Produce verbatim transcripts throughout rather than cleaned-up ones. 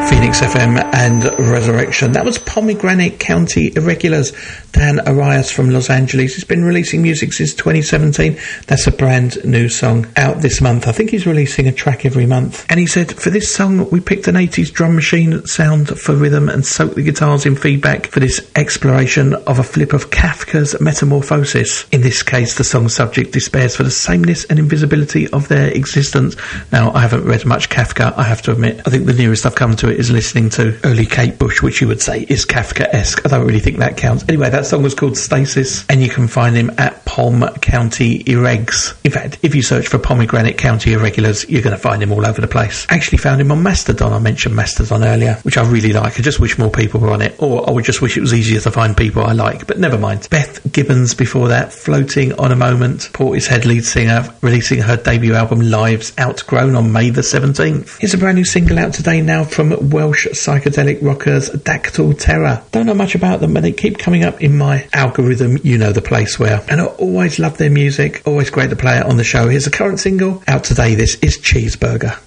Phoenix F M and Resurrection. That was Pomegranate County Irregulars. Dan Arias from Los Angeles. He's been releasing music since twenty seventeen. That's a brand new song out this month. I think he's releasing a track every month. And he said, for this song, we picked an eighties drum machine sound for rhythm and soaked the guitars in feedback for this exploration of a flip of Kafka's Metamorphosis. In this case, the song's subject despairs for the sameness and invisibility of their existence. Now, I haven't read much Kafka, I have to admit. I think the nearest I've come to it is listening to early Kate Bush, which you would say is Kafka-esque. I don't really think that counts. Anyway, that song was called Stasis, and you can find him at Pom County Irregs. In fact, if you search for Pomegranate County Irregulars, you're going to find him all over the place. I actually found him on Mastodon. I mentioned Mastodon earlier, which I really like. I just wish more people were on it, or I would just wish it was easier to find people I like, but never mind. Beth Gibbons before that, Floating on a Moment. Portishead lead singer, releasing her debut album Lives Outgrown on May the seventeenth. Here's a brand new single out today now from Welsh psychedelic rockers Dactyl Terror. Don't know much about them, but they keep coming up in my algorithm, you know the place where. And I always love their music, always great to play it on the show. Here's a current single out today. This is Cheeseburger.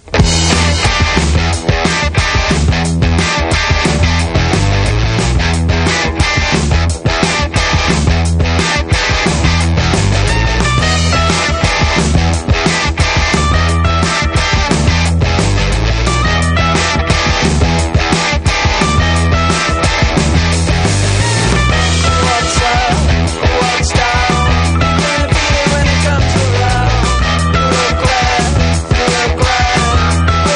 Look where, look where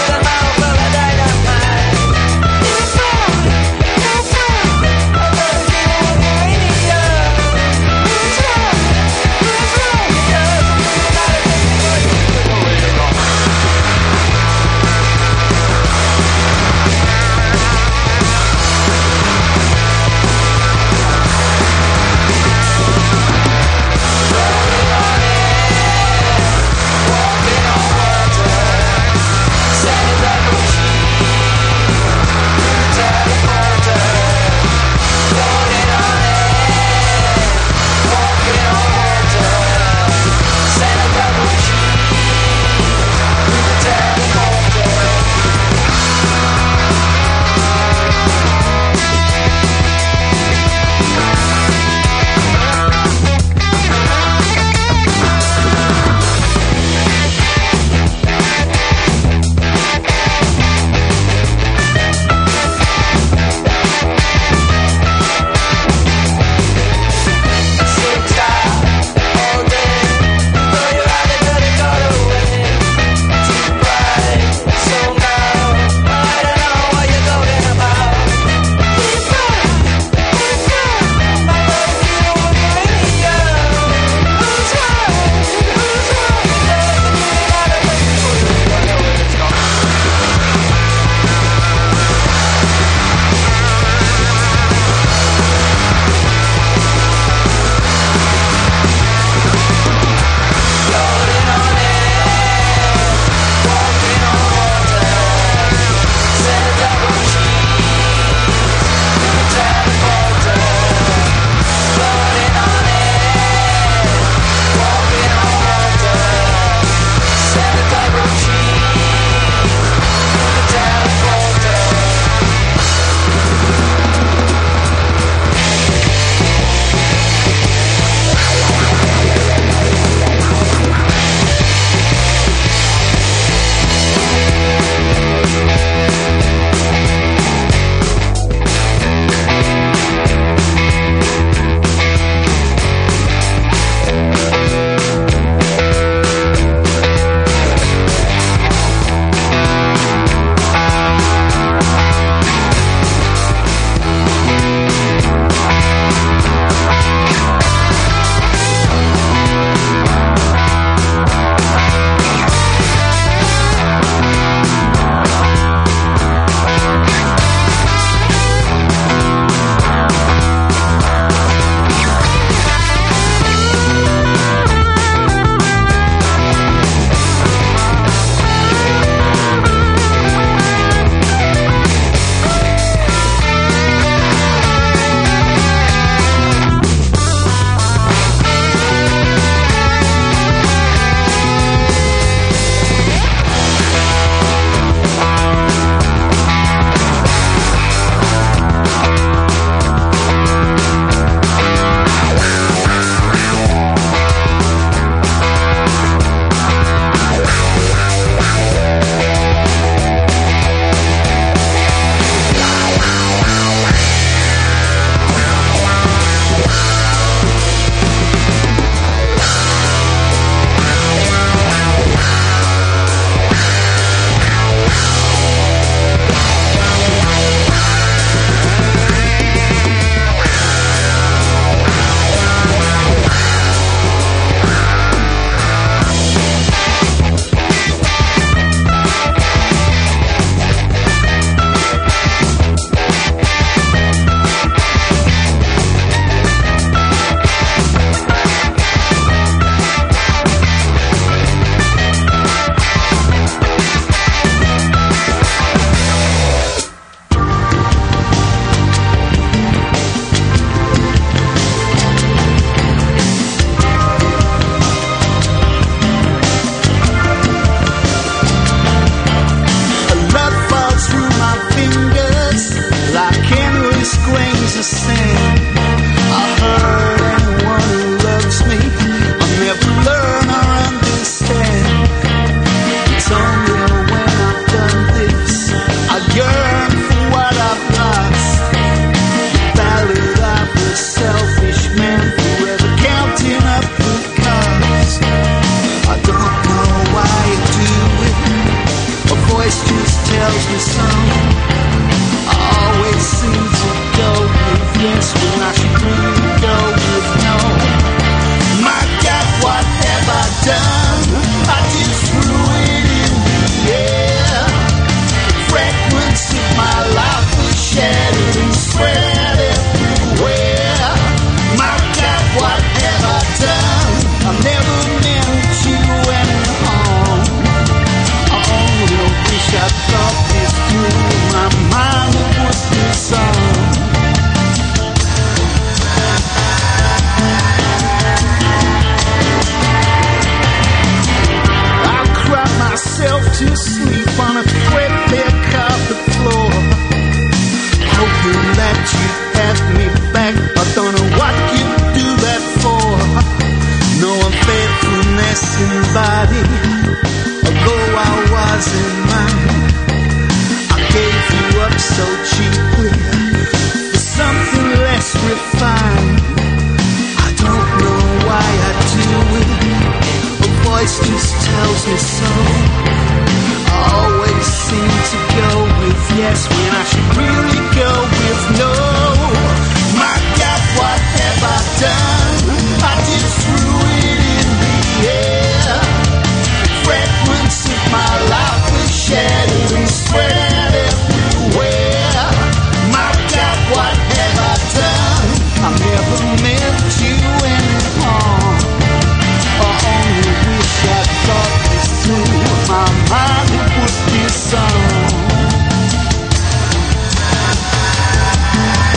thought you'd have me back. I don't know what you do that for. No unfaithfulness in body, although I was in mind. I gave you up so cheaply for something less refined. I don't know why I do it. A voice just tells me so. I always seem to go with yes when I should really go with no. My God, what have I done? I just threw it in the air. Fragments of my life were shattered and spread everywhere. My God, what have I done? I never meant you any harm. I only wish I thought this through. My mind would be song.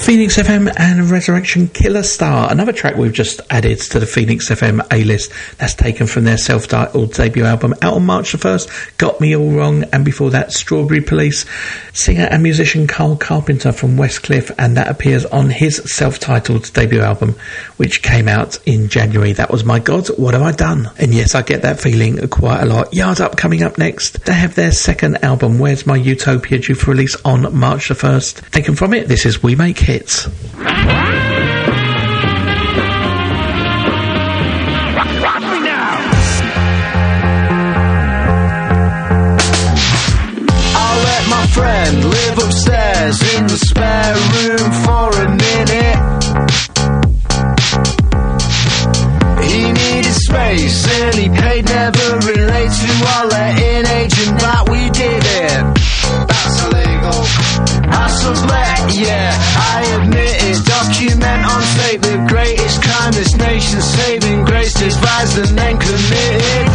Phoenix F M and Resurrection Killer Star, another track we've just added to the Phoenix F M A-list. That's taken from their self-titled debut album out on March the first, Got Me All Wrong, and before that Strawberry Police, singer and musician Carl Carpenter from Westcliff, and that appears on his self-titled debut album which came out in January. That was My God, What Have I Done? And yes, I get that feeling quite a lot. Yard Up coming up next. They have their second album, Where's My Utopia, due for release on March the first. Taken from it, this is We Make Hits. Friend live upstairs in the spare room for a minute. He needed space and he paid, never relate to our letting agent that we did it. That's illegal. I sublet, yeah, I admit it. Document on tape the greatest crime this nation saving grace, devised and then committed.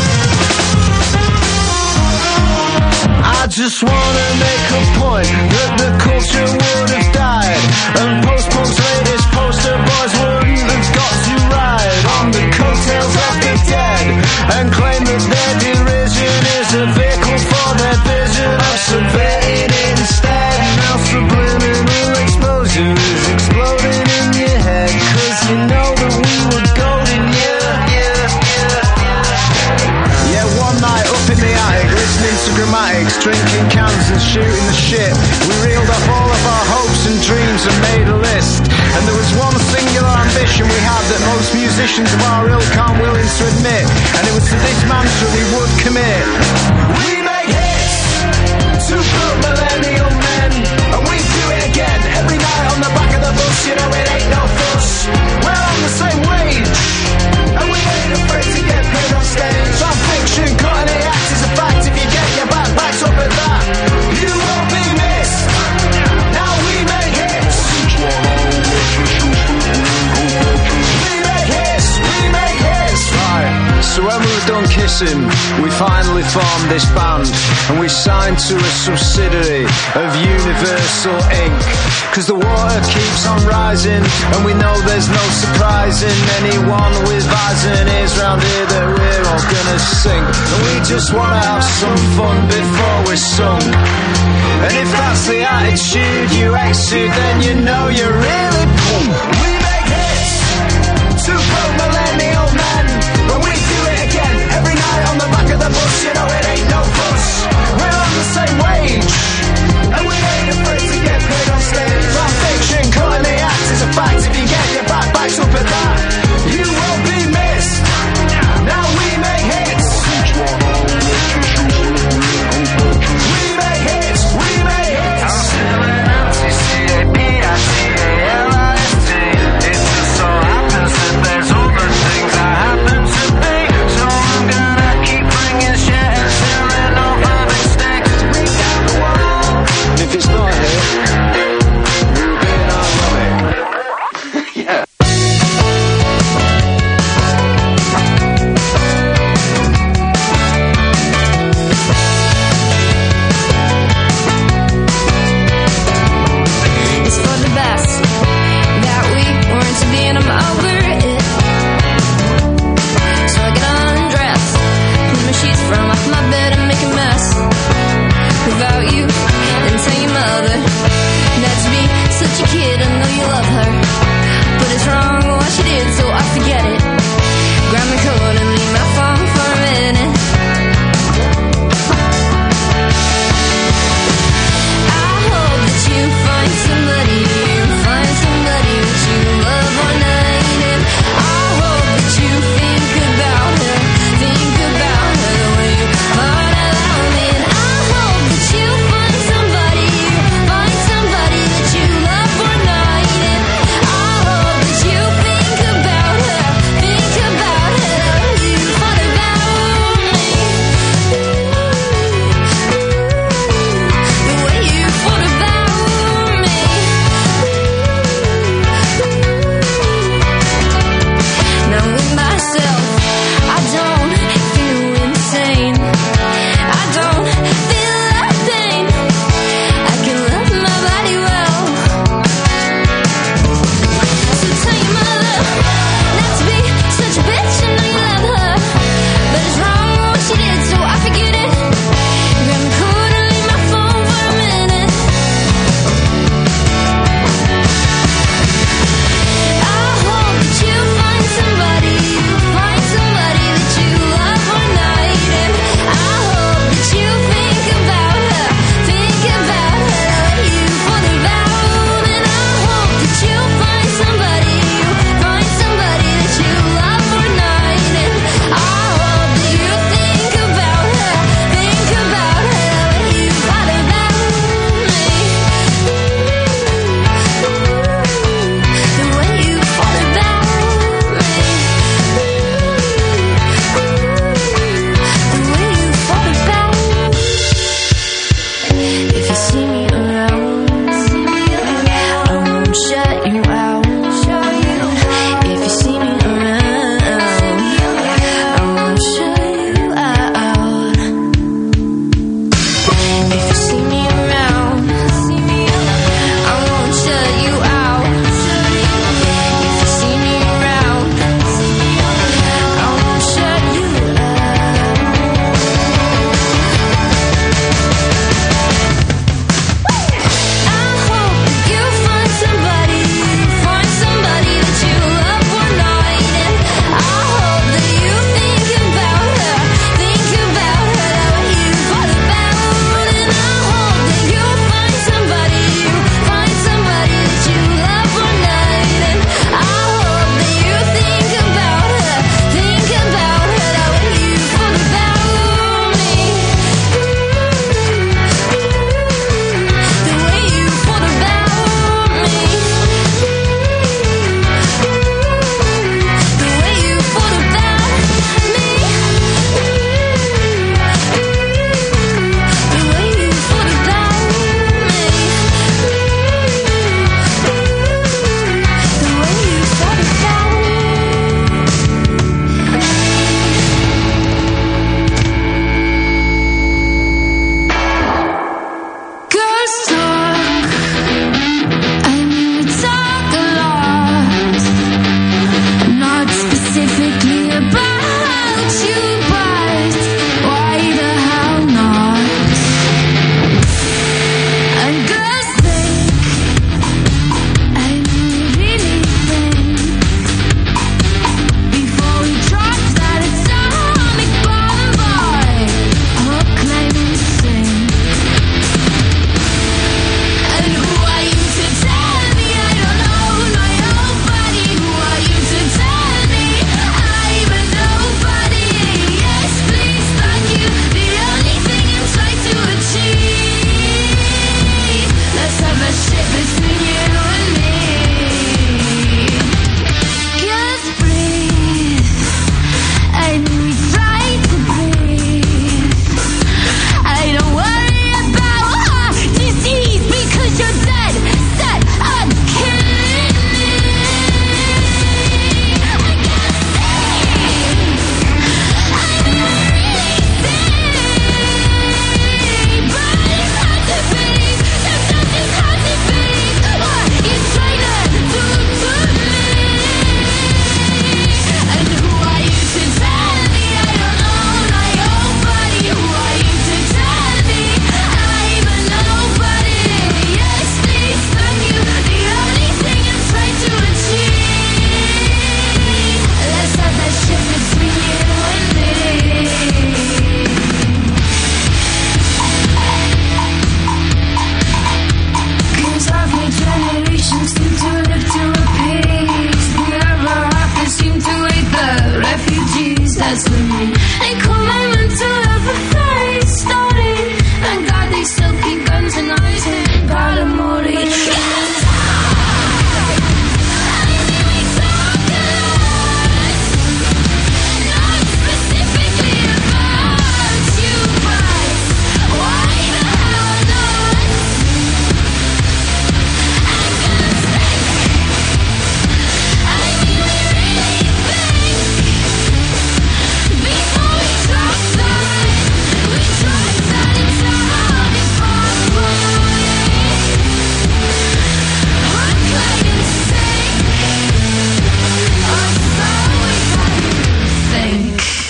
I just wanna make a point that the culture would have died, and post-punk's latest poster boys wouldn't have got to ride on the coattails of the dead and claim that their derision is a vehicle for their vision of subverting it instead. Now subliminal explosion is exploding in your head, cause you know that we were golden, yeah, yeah, yeah, yeah. Yeah, one night up in the attic, listening to grammatics, drinking cans and shooting the shit, we reeled off all of our hopes and dreams and made a list. And there was one singular ambition we had that most musicians of our ilk aren't willing to admit, and it was to this mantra we would commit. We make hits to put millennial men, and we do it again every night on the back of the bus. You know it ain't no fuss, we're on the same wage, and we ain't afraid to get paid on stage. Our fiction, cutting the act is a fact. If you get your back backs up at that, you won't be missed. Now we make hits. We make hits, we make hits. Right, so when we were done kissing, we finally formed this band, and we signed to a subsidiary of Universal Incorporated. Cause the water keeps on rising, and we know there's no surprising anyone with eyes and ears round here that we're all gonna sing. And we just wanna have some fun before we're sung. And if that's the attitude you exude, then you know you're really boom. We make hits to promote millennial men, but we do it again every night on the back of the bus. You know it ain't no fuss, we're on the same wage, and we ain't afraid to get paid on stage. Our fiction, cutting the act is a fact. If you get your back backs up at that, you won't be missed. Now we make hits. We make hits, we make hits. I'm feeling empty, C A P I C A L I S T. It just so happens that there's other things I happen to be, so I'm gonna keep bringing shit and selling over mistakes to break down the wall. And if it's not here, we'll be in our money. Yeah. It's for the best that we weren't to be, and I'm over it. So I get undressed, clean my sheets from off my bed and make a mess without you, and tell your mother not to be such a kid. I know you love her, but it's wrong what she did, so I forget it. Grab my coat and leave my phone for a minute. I hope that you find somebody, you find somebody that you love one night, and I hope that you think about her, think about her the way you find about me. And I hope that you find somebody, you find somebody that you love one night, and I hope that you think about her, think about her.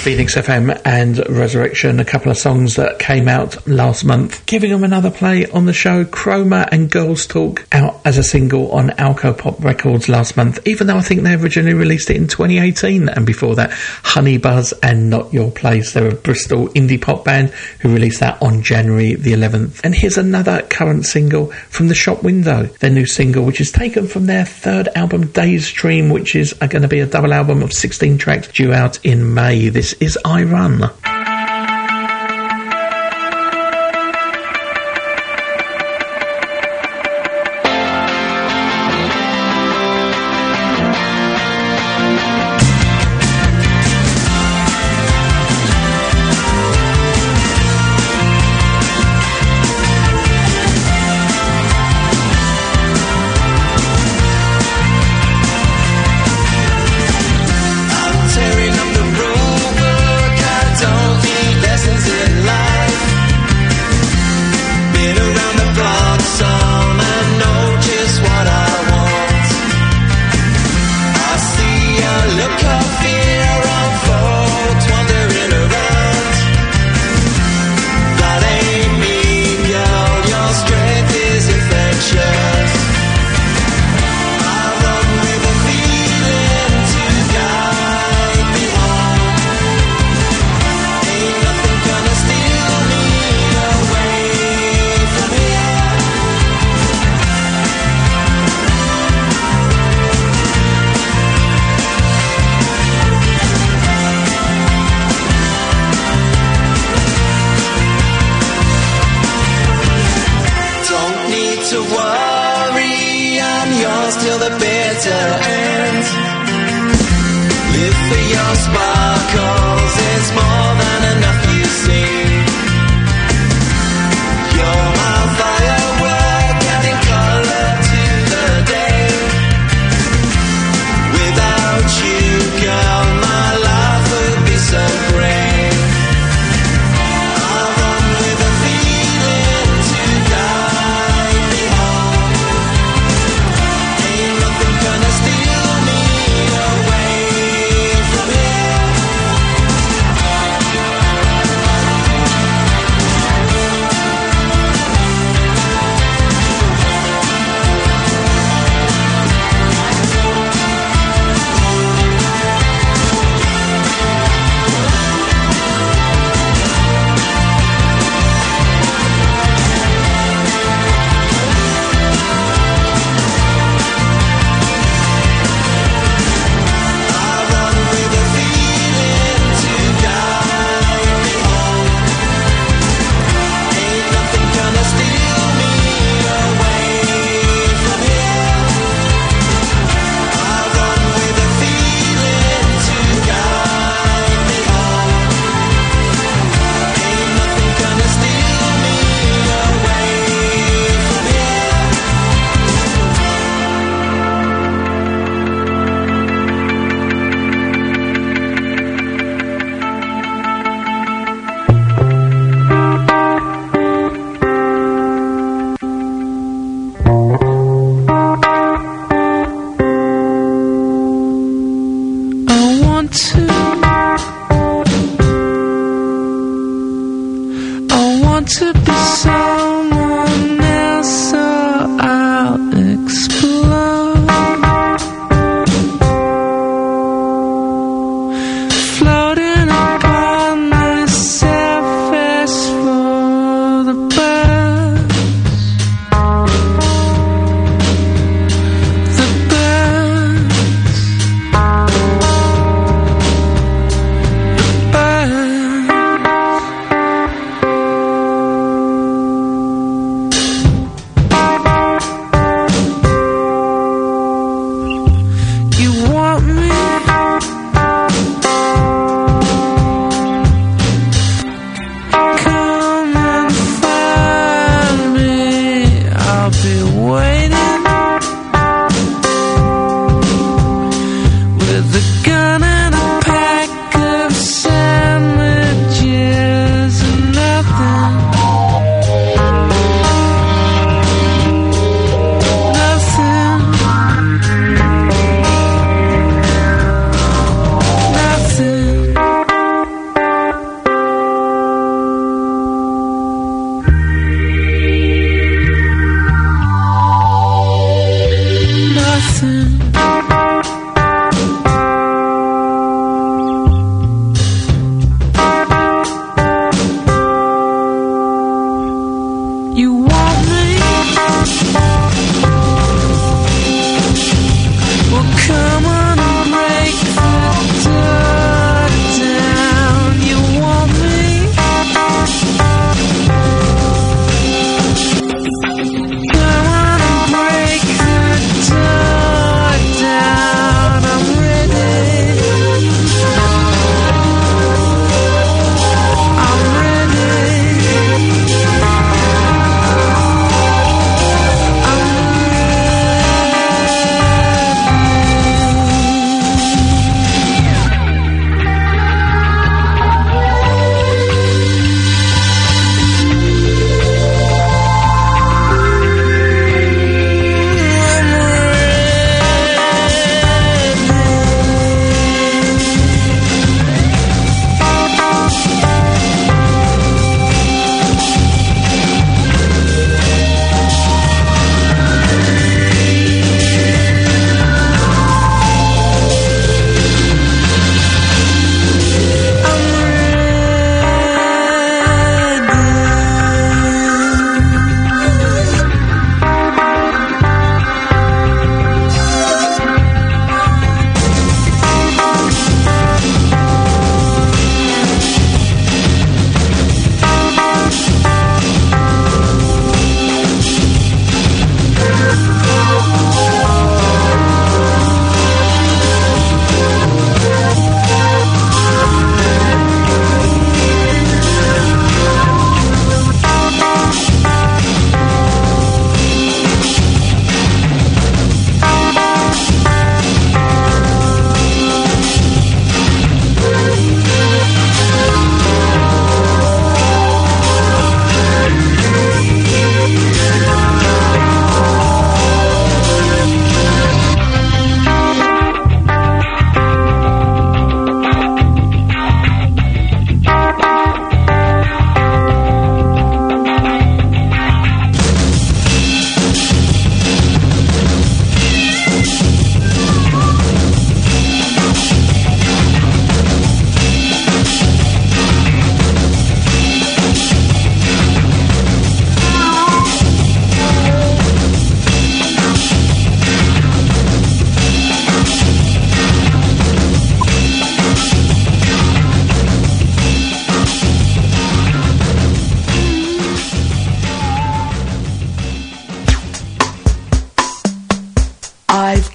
Phoenix F M and Resurrection, a couple of songs that came out last month. Giving them another play on the show, Chroma and Girls Talk, out as a single on Alco Pop Records last month, even though I think they originally released it in twenty eighteen, and before that, Honey Buzz and Not Your Place. They're a Bristol indie pop band who released that on January the eleventh. And here's another current single from The Shop Window, their new single, which is taken from their third album, Days Dream, which is going to be a double album of sixteen tracks due out in May. This is I Run. Tearing up the rule book, I don't need lessons in life.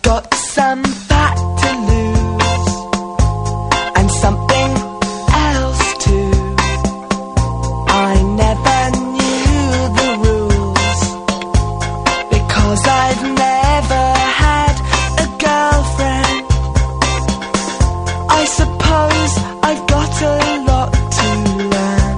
got some fat to lose and something else too. I never knew the rules because I've never had a girlfriend. I suppose I've got a lot to learn.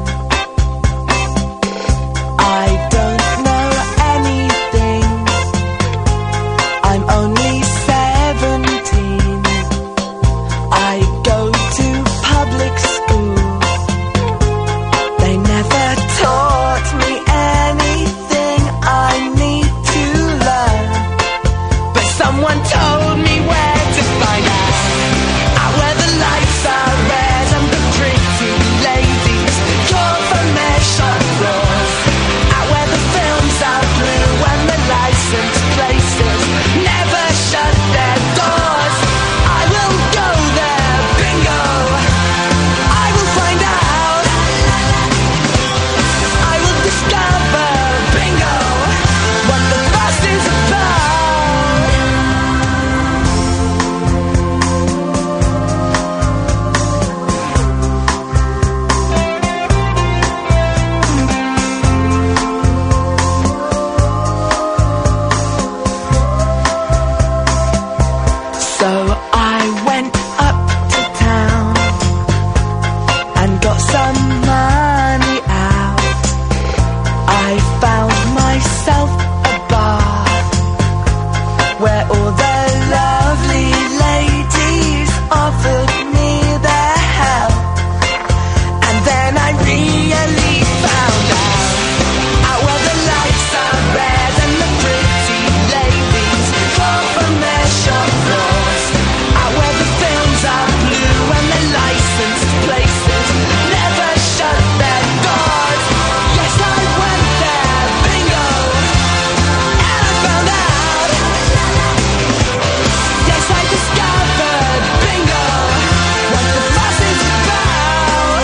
I don't know anything. I'm only seventeen. I go to public school. They never taught me anything I need to learn. But someone told me where to find out. Out where the lights are red and the pretty ladies call from their shop floors. Out where the films are blue and the licensed places never shut their doors. I will go there, bingo. I will find out. I will discover, bingo, what the fuss is about. So I went up to town and got some money out. I found myself a bar where all the lovely ladies offered me their help. And then I really found out. Out where the lights are red and the pretty ladies call from their shop floors. Out where the films are blue and the licensed places never shut their doors. Yes, I went there, bingo, and I found out. Yes, I discovered, bingo, what the fuss is about.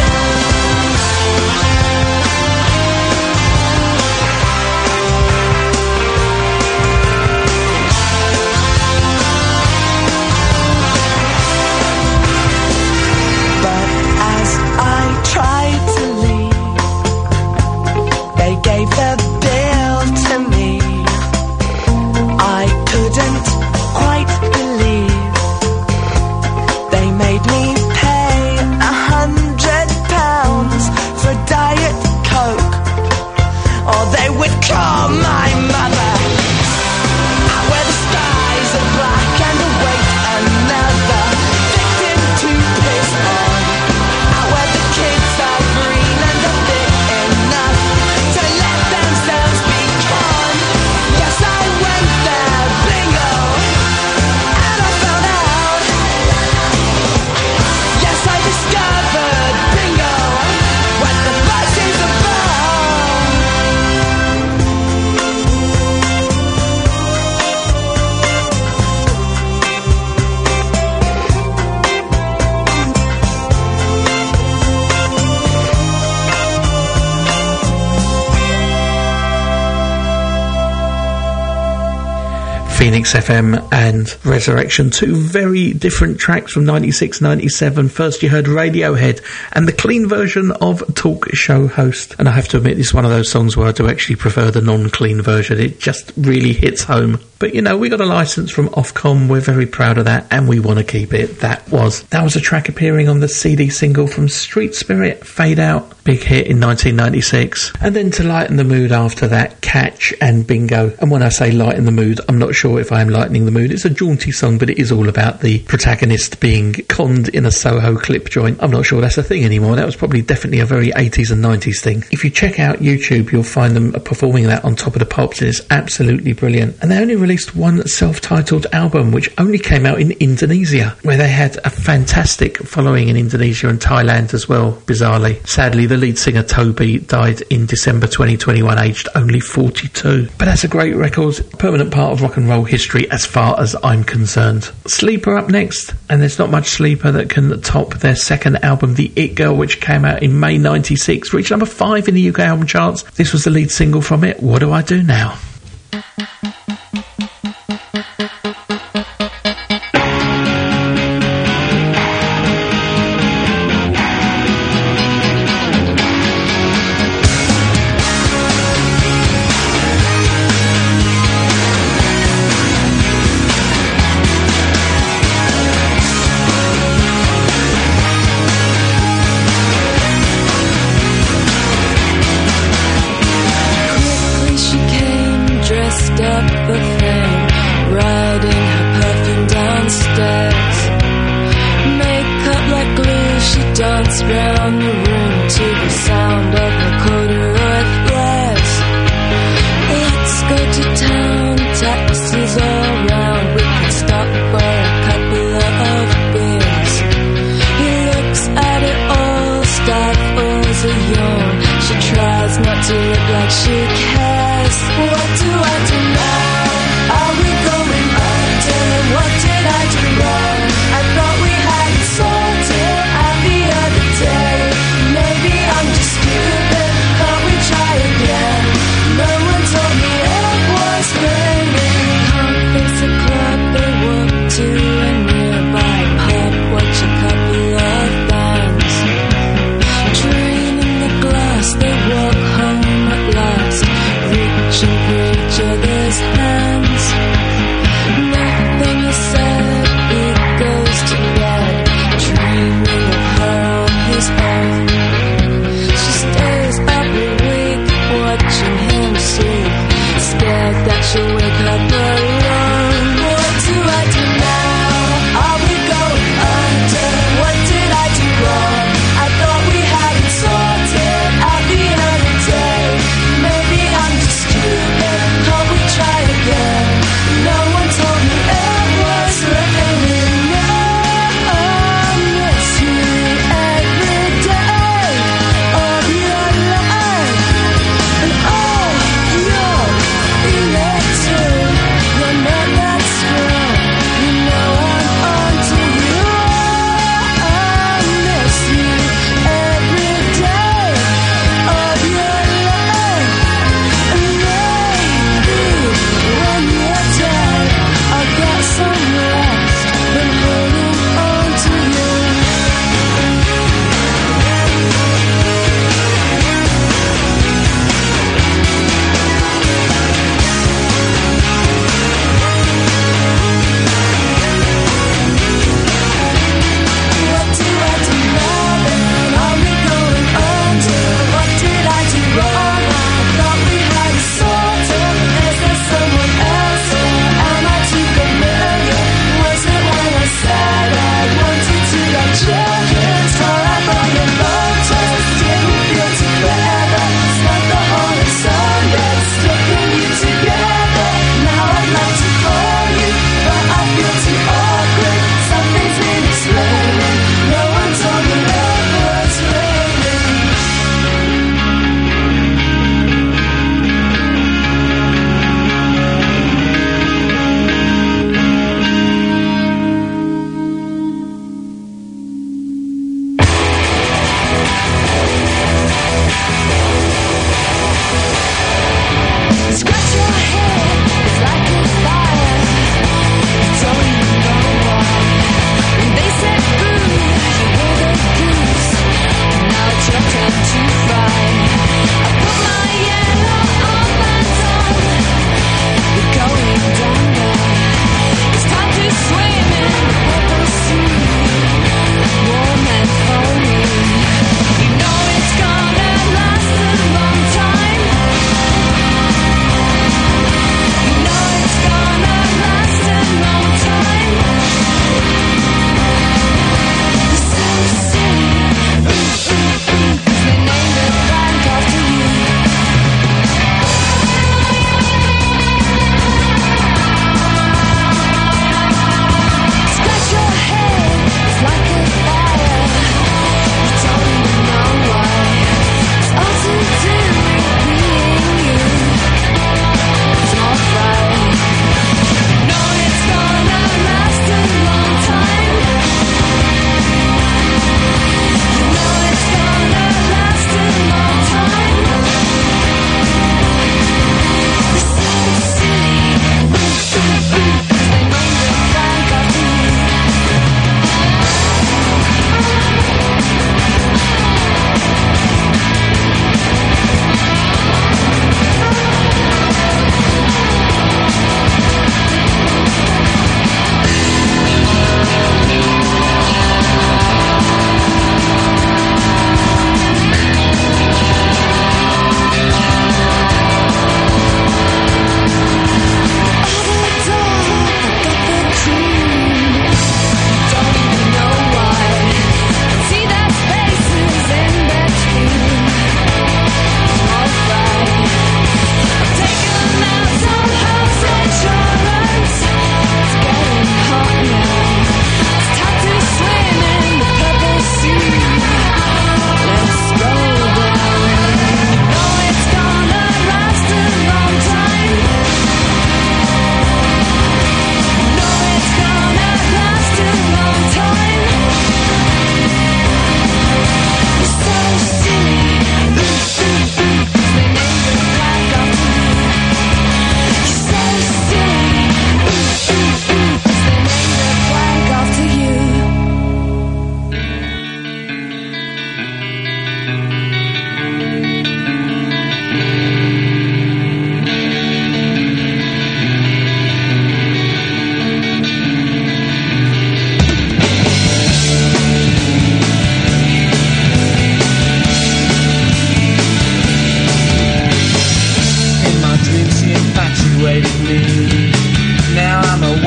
But as I tried to leave, they gave the bill to me. I couldn't quite believe they made me pay a hundred pounds for Diet Coke, or they would call my mother. Out where the skies are black and await another victim to piss on. Out where the kids are green and are fit enough to let themselves be conned. Yes, I went there, bingo, and I found out. Yes, I discovered, bingo, what the fuss is about. Phoenix F M and Resurrection, two very different tracks from ninety-six ninety-seven. First you heard Radiohead and the clean version of Talk Show Host, and I have to admit this is one of those songs where I do actually prefer the non-clean version. It just really hits home. But you know, we got a license from Ofcom, we're very proud of that and we want to keep it. That was that was a track appearing on the C D single from Street Spirit, Fade Out, big hit in nineteen ninety-six. And then to lighten the mood after that, Catch and Bingo. And when I say lighten the mood, I'm not sure if I am lightening the mood. It's a jaunty song, but it is all about the protagonist being conned in a Soho clip joint. I'm not sure that's a thing anymore. That was probably definitely a very eighties and nineties thing. If you check out YouTube, you'll find them performing that on Top of the Pops, and it's absolutely brilliant. And they only released one self-titled album, which only came out in Indonesia, where they had a fantastic following in Indonesia and Thailand as well, bizarrely. Sadly, the lead singer Toby died in December twenty twenty-one, aged only forty-two. But that's a great record, permanent part of rock and roll history as far as I'm concerned. Sleeper up next, and there's not much Sleeper that can top their second album, The It Girl, which came out in May ninety-six, reached number five in the U K album charts. This was the lead single from it, What Do I Do Now?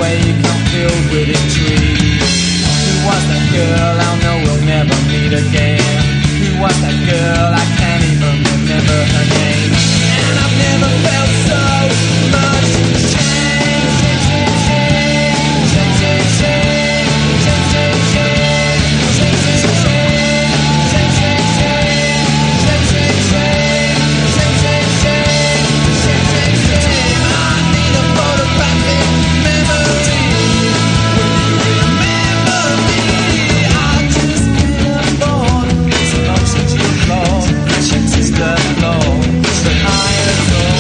way you come filled with intrigue. Who was that girl? I'll know we'll never meet again. Who was that girl? I can't even remember her name. And I've never felt so much shame. Shame, shame, shame. Shame, shame, shame. Shame, shame, shame. Shame, shame, shame. Shame, shame, shame. Shame, shame, shame. Shame, shame, shame. Shame, shame, shame. I need a photographic memory. Will you remember me? I just can't afford these emotions you floor. Shit is the floor. It's the higher door.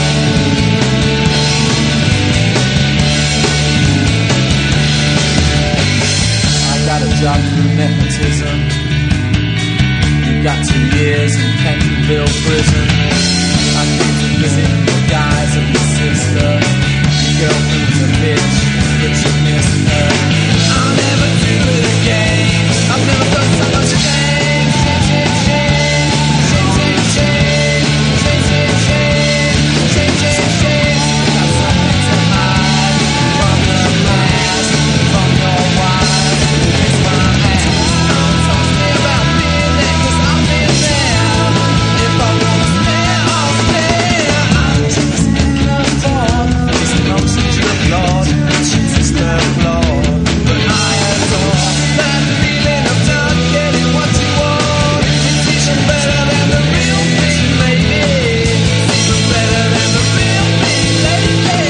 I got a job through nepotism. You got two years in Pentonville prison. I came to visit the guys of your sister. Your girlfriend's a bitch, but you missed her. I'll never do it again. I've never felt so much shame. Shame, shame, shame. Shame, shame, shame. Shame, shame, shame. Shame, shame, shame. Got something to hide from the past, from your wife. It's my ass. Don't talk to me about being there, 'cause I've been there. If I wanna stay, I'll stay. I just can't afford these emotions you've lost. Jesus the Lord, but I adore that feeling of not getting what you want. It's even better than the real thing, lady. It's even better than the real thing, lady.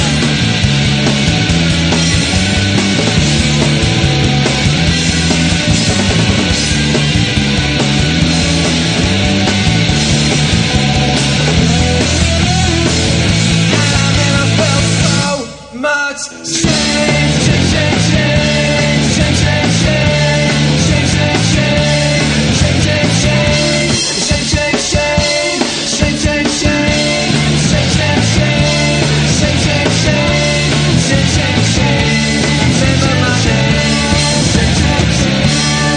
And I never felt so much shame. Shame, shame, shame. Shame, shame, shame. Shame, shame, shame. Shame, shame, shame. Shame, shame, shame. Shame, shame, shame. Shame, shame, shame. Shame, shame, shame. Shame, shame, shame. Remember my name. Shame, shame, shame.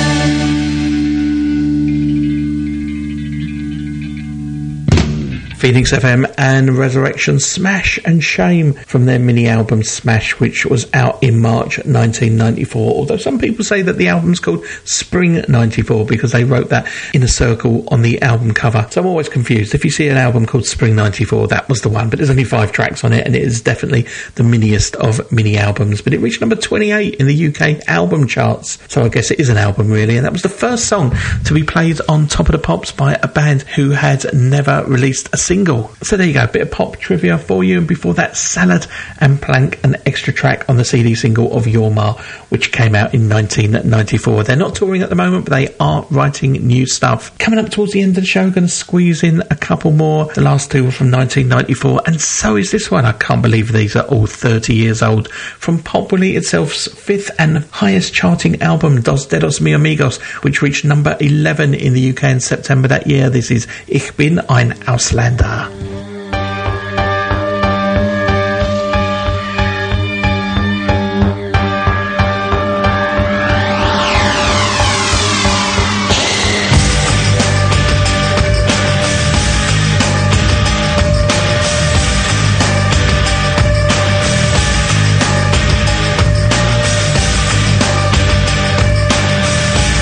Phoenix F M and Resurrection, Smash and Shame, from their mini album Smash, which was out in March nineteen ninety-four, although some people say that the album's called Spring ninety-four because they wrote that in a circle on the album cover. So I'm always confused. If you see an album called Spring ninety-four, that was the one, but there's only five tracks on it, and it is definitely the miniest of mini albums. But it reached number twenty-eight in the U K album charts, so I guess it is an album really, and that was the first song to be played on Top of the Pops by a band who had never released a single. So there you go, a bit of pop trivia for you. And before that, Salad and Plank, an extra track on the C D single of Your Ma, which came out in nineteen ninety-four. They're not touring at the moment, but they are writing new stuff. Coming up towards the end of the show, going to squeeze in a couple more. The last two were from nineteen ninety-four, and so is this one. I can't believe these are all thirty years old. From Pop Willie itself's fifth and highest charting album, Dos Dedos Mi Amigos, which reached number eleven in the U K in September that year. This is Ich bin ein Ausländer.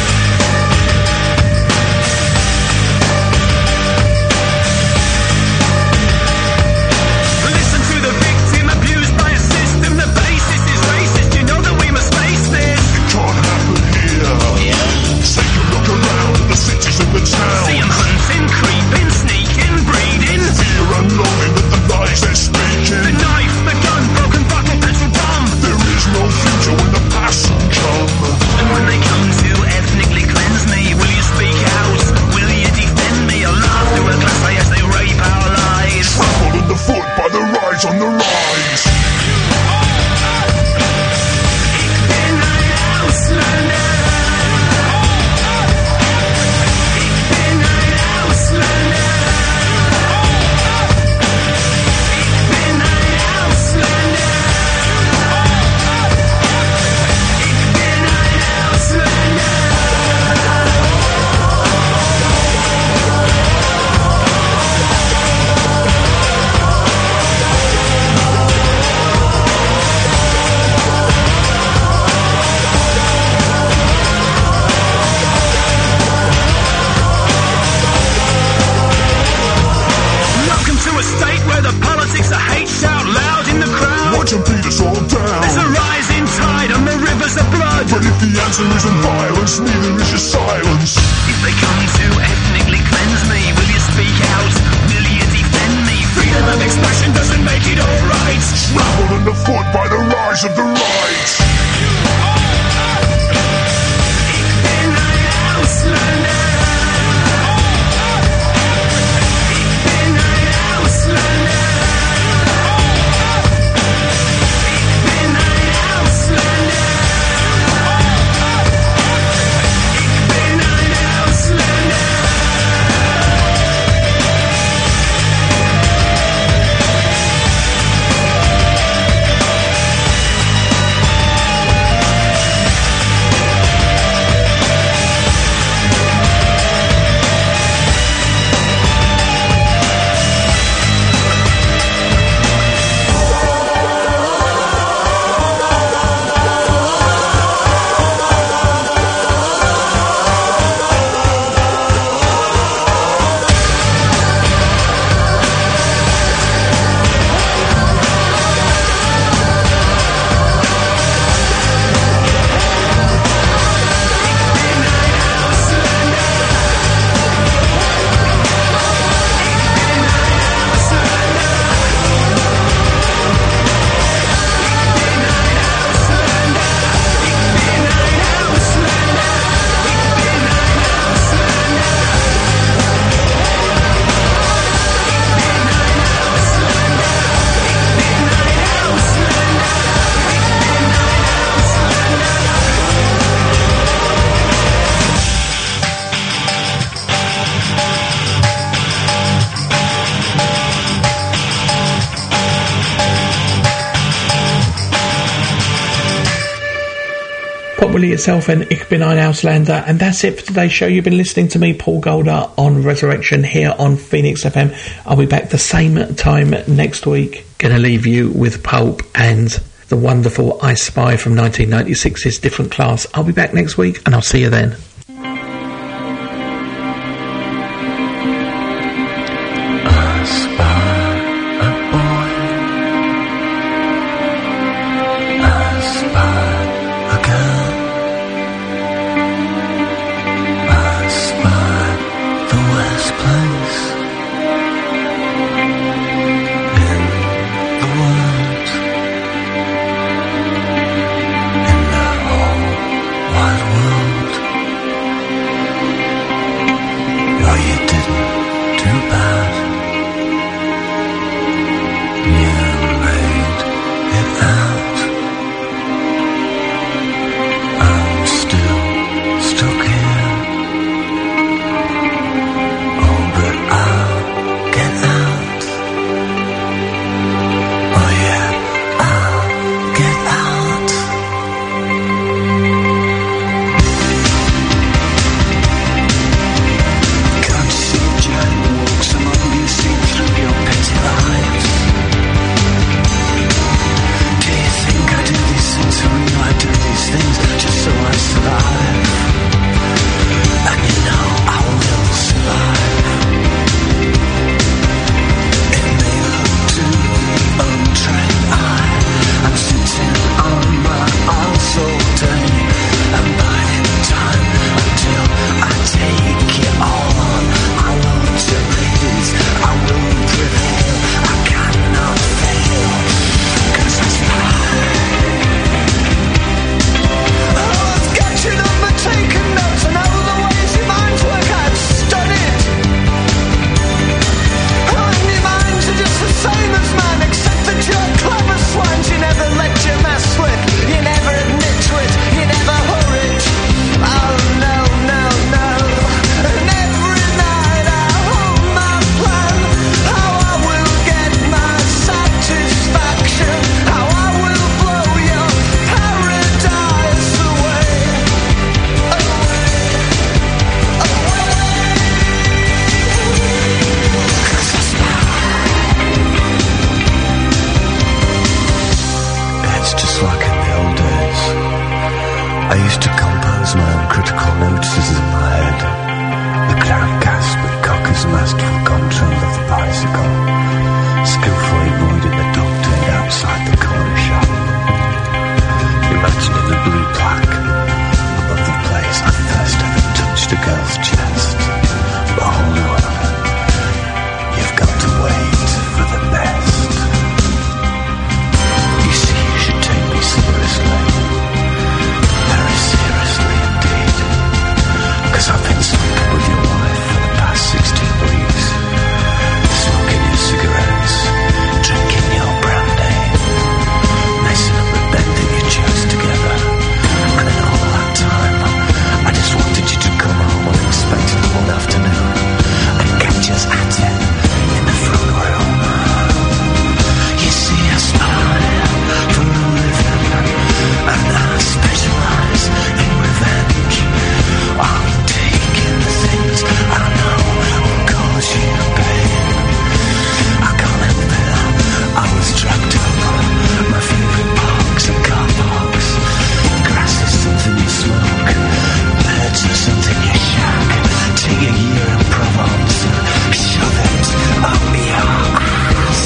I and beat us all down. There's a rising tide on the rivers of blood. But if the answer isn't violence, neither is your silence. If they come to ethnically cleanse me, will you speak out? Will you defend me? Freedom of expression doesn't make it alright. Trampled underfoot by the rise of the right. Ik ben een Auslander. Ik ben een Auslander. Ik ben een Auslander. Ik ben een Auslander. Willie itself and Ich bin ein Auslander, and that's it for today's show. You've been listening to me, Paul Golder, on Resurrection here on Phoenix F M. I'll be back the same time next week. Gonna leave you with Pulp and the wonderful I Spy from nineteen ninety-six's Different Class. I'll be back next week and I'll see you then. Skillfully avoiding the dog turned outside the corner shop. touched a girl's chest. But hold on, you've got to wait for the best. You see, you should take me seriously, very seriously indeed, 'cause I've been sleeping with your wife for the past sixteen weeks, smoking your cigarettes, drinking your brandy, messing up the bed that you chose together, and in all that time, I just wanted you to come home unexpectedly one afternoon and catch us at it in the front room. You see, I smile from the living, and I specialise in revenge. I'm taking the things I know will cause you pain. I can't help it, I was drugged up. My favourite parks are car parks. Grass is something you smoke, birds are something you shack. Take a year in Provence and shove it up your ass.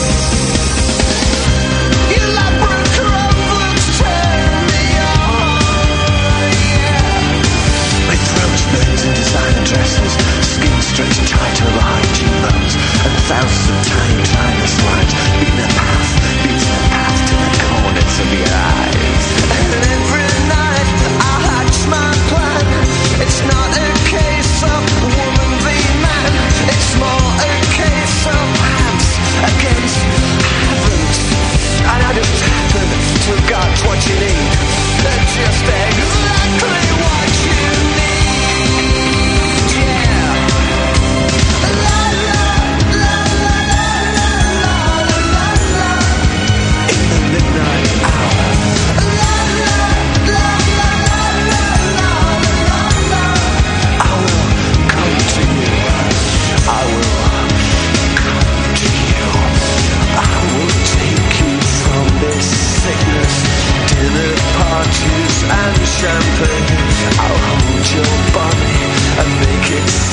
You elaborate crumbs turn me on, yeah. With throats burns and designer dresses, skin stretched tight over high cheekbones, and thousands of tiny tiny slides beating the path, beating the path to the corners of your eyes. And every night I hatch my plan. It's not a case of woman v man, it's more a case of hands against heavens. And I just happen to have got what you need. They're just exactly what you need, yeah. La la la la la la la la. In the midnight hour. La la la la la la la la. I will come to you. I will come to you. I will take you from this sickness. Dinner parties and champagne. I'll hold your body and make it